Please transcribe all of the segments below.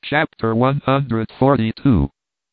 Chapter 142.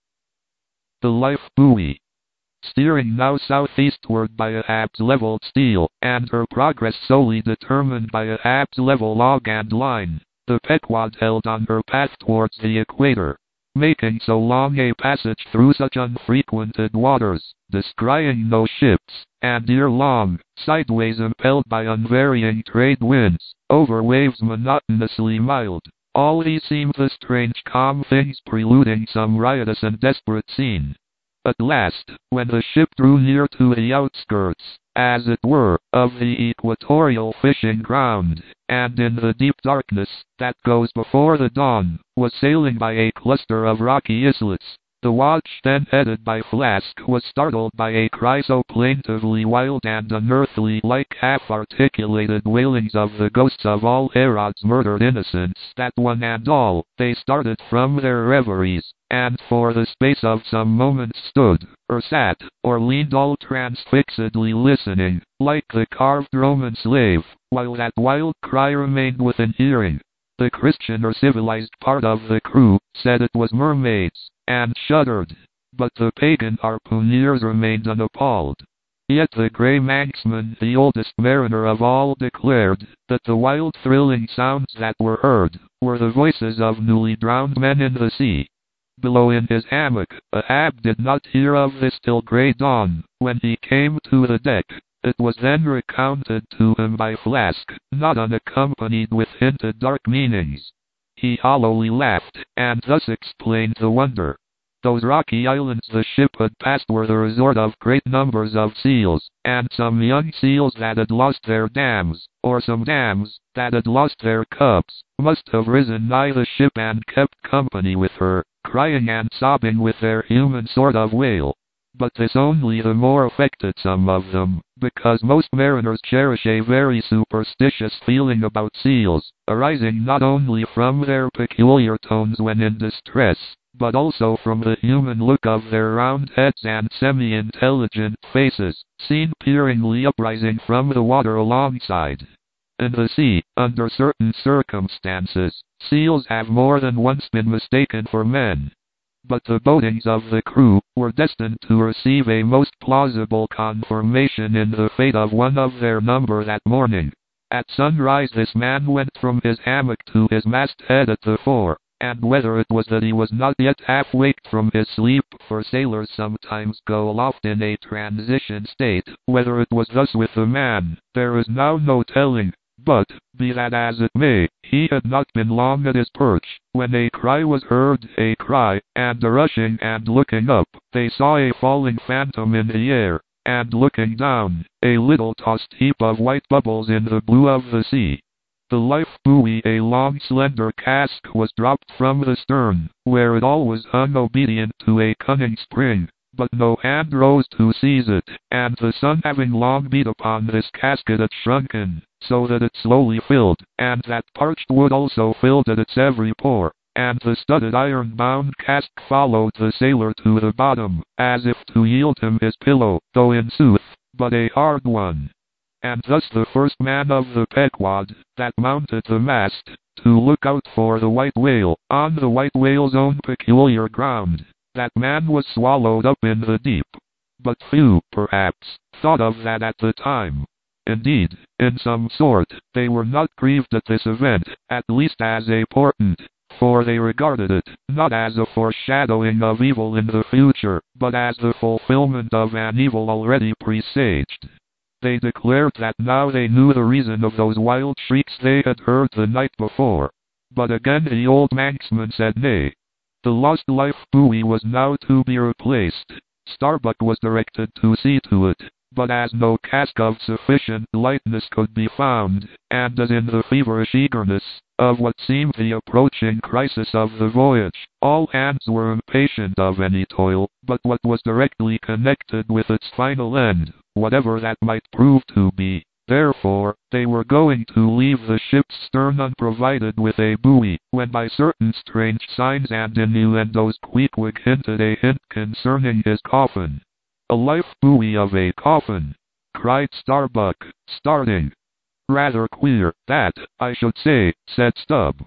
The Life Buoy. Steering now southeastward by a halves-leveled steel, and her progress solely determined by a halves-level log and line, the Pequod held on her path towards the equator, making so long a passage through such unfrequented waters, descrying no ships, and ere long, sideways impelled by unvarying trade winds, over waves monotonously mild. All these seemed the strange calm things preluding some riotous and desperate scene. At last, when the ship drew near to the outskirts, as it were, of the equatorial fishing ground, and in the deep darkness that goes before the dawn, was sailing by a cluster of rocky islets, the watch then headed by Flask was startled by a cry so plaintively wild and unearthly, like half-articulated wailings of the ghosts of all Herod's murdered innocents, that one and all, they started from their reveries, and for the space of some moments stood, or sat, or leaned all transfixedly listening, like the carved Roman slave, while that wild cry remained within hearing. The Christian or civilized part of the crew said it was mermaids, and shuddered, but the pagan harpooneers remained unappalled. Yet the grey Manxman, the oldest mariner of all, declared that the wild thrilling sounds that were heard were the voices of newly drowned men in the sea. Below in his hammock, Ahab did not hear of this till grey dawn, when he came to the deck. It was then recounted to him by Flask, not unaccompanied with hinted dark meanings. He hollowly laughed, and thus explained the wonder. Those rocky islands the ship had passed were the resort of great numbers of seals, and some young seals that had lost their dams, or some dams that had lost their cubs, must have risen nigh the ship and kept company with her, crying and sobbing with their human sort of wail. But this only the more affected some of them, because most mariners cherish a very superstitious feeling about seals, arising not only from their peculiar tones when in distress, but also from the human look of their round heads and semi-intelligent faces, seen peeringly uprising from the water alongside. In the sea, under certain circumstances, seals have more than once been mistaken for men. But the boatings of the crew were destined to receive a most plausible confirmation in the fate of one of their number that morning. At sunrise this man went from his hammock to his masthead at the fore, and whether it was that he was not yet half waked from his sleep, for sailors sometimes go aloft in a transition state, whether it was thus with the man, there is now no telling. But, be that as it may, he had not been long at his perch, when a cry was heard, a cry, and a rushing and looking up, they saw a falling phantom in the air, and looking down, a little tossed heap of white bubbles in the blue of the sea. The life buoy, a long slender cask, was dropped from the stern, where it always hung obedient to a cunning spring. But no hand rose to seize it, and the sun having long beat upon this casket had shrunken, so that it slowly filled, and that parched wood also filled at its every pore, and the studded iron-bound cask followed the sailor to the bottom, as if to yield him his pillow, though in sooth, but a hard one. And thus the first man of the Pequod, that mounted the mast, to look out for the white whale, on the white whale's own peculiar ground, that man was swallowed up in the deep. But few, perhaps, thought of that at the time. Indeed, in some sort, they were not grieved at this event, at least as a portent, for they regarded it, not as a foreshadowing of evil in the future, but as the fulfillment of an evil already presaged. They declared that now they knew the reason of those wild shrieks they had heard the night before. But again the old Manxman said nay. The lost life buoy was now to be replaced. Starbuck was directed to see to it, but as no cask of sufficient lightness could be found, and as in the feverish eagerness of what seemed the approaching crisis of the voyage, all hands were impatient of any toil but what was directly connected with its final end, whatever that might prove to be. Therefore, they were going to leave the ship's stern unprovided with a buoy, when by certain strange signs and innuendos Queequeg hinted a hint concerning his coffin. A life buoy of a coffin, cried Starbuck, starting. Rather queer, that, I should say, said Stubb.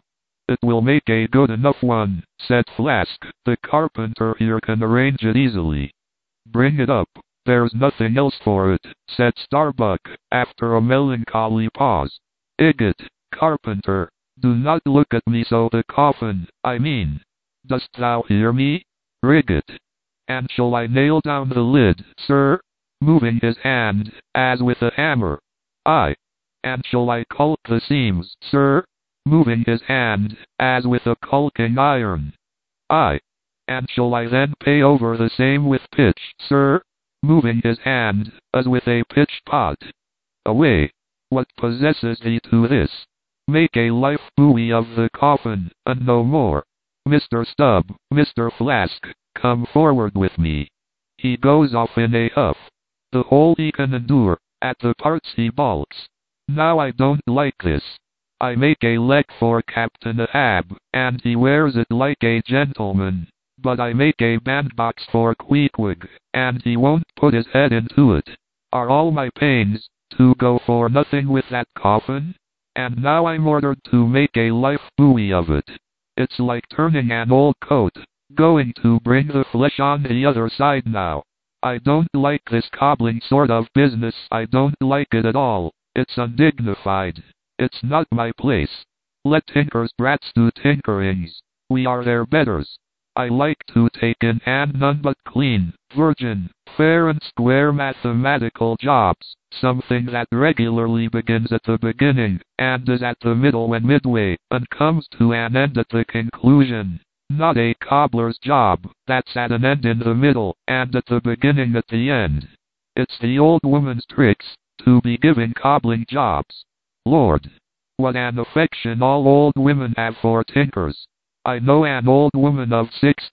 It will make a good enough one, said Flask. The carpenter here can arrange it easily. Bring it up. There's nothing else for it, said Starbuck, after a melancholy pause. Igot, carpenter, do not look at me so. The coffin, I mean. Dost thou hear me? Rigot. And shall I nail down the lid, sir? Moving his hand, as with a hammer. Aye. And shall I caulk the seams, sir? Moving his hand, as with a caulking iron. Aye. And shall I then pay over the same with pitch, sir? Moving his hand, as with a pitch pot. Away. What possesses thee to this? Make a life buoy of the coffin, and no more. Mr. Stubb, Mr. Flask, come forward with me. He goes off in a huff. The whole he can endure, at the parts he balks. Now I don't like this. I make a leg for Captain Ahab, and he wears it like a gentleman. But I make a bandbox for Queequeg, and he won't put his head into it. Are all my pains to go for nothing with that coffin? And now I'm ordered to make a life buoy of it. It's like turning an old coat, going to bring the flesh on the other side now. I don't like this cobbling sort of business. I don't like it at all. It's undignified. It's not my place. Let tinkers' brats do tinkerings. We are their betters. I like to take in hand none but clean, virgin, fair and square mathematical jobs, something that regularly begins at the beginning, and is at the middle and midway, and comes to an end at the conclusion. Not a cobbler's job, that's at an end in the middle, and at the beginning at the end. It's the old woman's tricks, to be giving cobbling jobs. Lord! What an affection all old women have for tinkers. I know an old woman of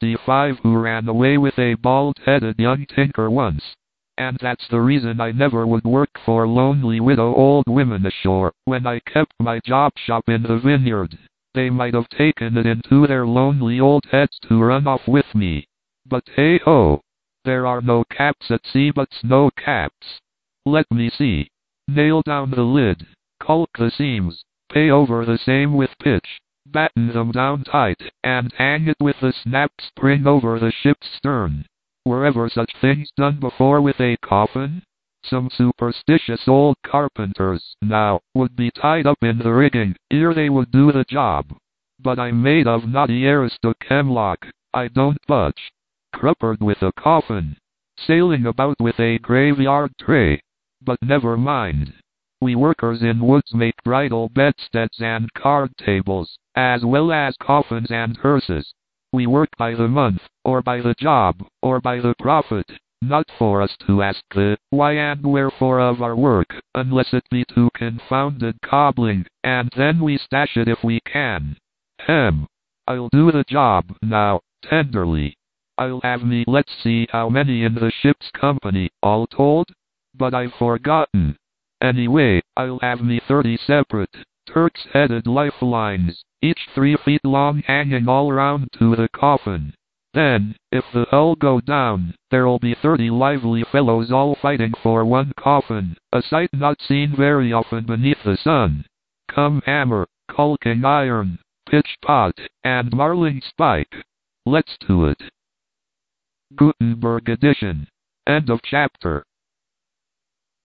65 who ran away with a bald-headed young tinker once. And that's the reason I never would work for lonely widow old women ashore, when I kept my job shop in the vineyard. They might have taken it into their lonely old heads to run off with me. But hey-ho! There are no caps at sea but snow caps. Let me see. Nail down the lid. Caulk the seams. Pay over the same with pitch. Batten them down tight, and hang it with a snap spring over the ship's stern. Were ever such things done before with a coffin? Some superstitious old carpenters, now, would be tied up in the rigging, ere they would do the job. But I'm made of knotty Aristochemlock. I don't budge. Cruppered with a coffin. Sailing about with a graveyard tray. But never mind. We workers in woods make bridal bedsteads and card tables, as well as coffins and hearses. We work by the month, or by the job, or by the profit, not for us to ask the why and wherefore of our work, unless it be to confounded cobbling, and then we stash it if we can. I'll do the job, now, tenderly. I'll have me, let's see how many in the ship's company, all told? But I've forgotten. Anyway, I'll have me 30 separate, Turk's-headed lifelines, each 3 feet long, hanging all round to the coffin. Then, if the hull go down, there'll be 30 lively fellows all fighting for one coffin, a sight not seen very often beneath the sun. Come hammer, caulking iron, pitch pot, and marling spike. Let's do it. Gutenberg edition. End of chapter.